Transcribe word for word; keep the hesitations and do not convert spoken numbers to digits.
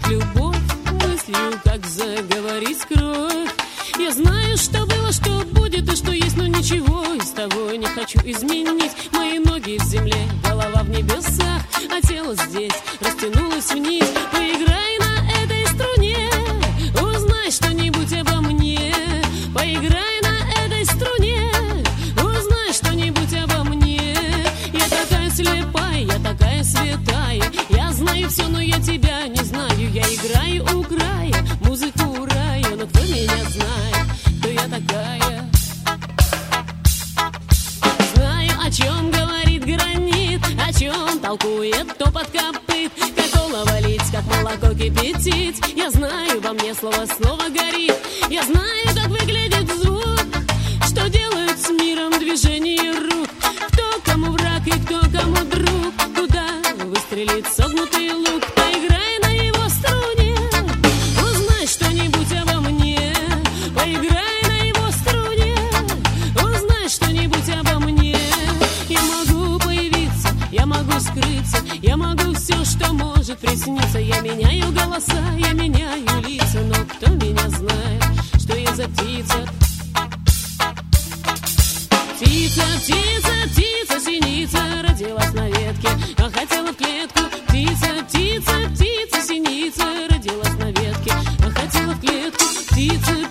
как любовь, мыслью, как заговорить кровь. Я знаю, что было, что будет и что есть, но ничего из того не хочу изменить. Мои ноги в земле, голова в небесах, а тело здесь растянулось вниз. Поиграй на этой струне, узнай что-нибудь обо мне. Поиграй на этой струне, узнай что-нибудь обо мне. Я такая слепая, я такая святая, я знаю все, но я тебя не знаю. Я играю у края, музыку рая, но кто меня знает, кто я такая? Знаю, о чем говорит гранит, о чем толкует топот копыт, как олово лить, как молоко кипятить. Я знаю, во мне слово слово горит. Я знаю, как выглядит звук, что делают с миром движение рук. Кто кому враг и кто кому друг, куда выстрелит согнутый лук. Поиграй на его струне, узнай что-нибудь обо мне. Поиграй на его струне, узнай что-нибудь обо мне. Я могу появиться, я могу скрыться, я могу все, что может присниться. Я меняю голоса, я меняю лица, но кто меня знает, что я за птица? Птица, птица, птица, синица родилась на ветке, а хотела в клетку. Птица, птица, птица, синица родилась на ветке, а хотела в клетку. Птица,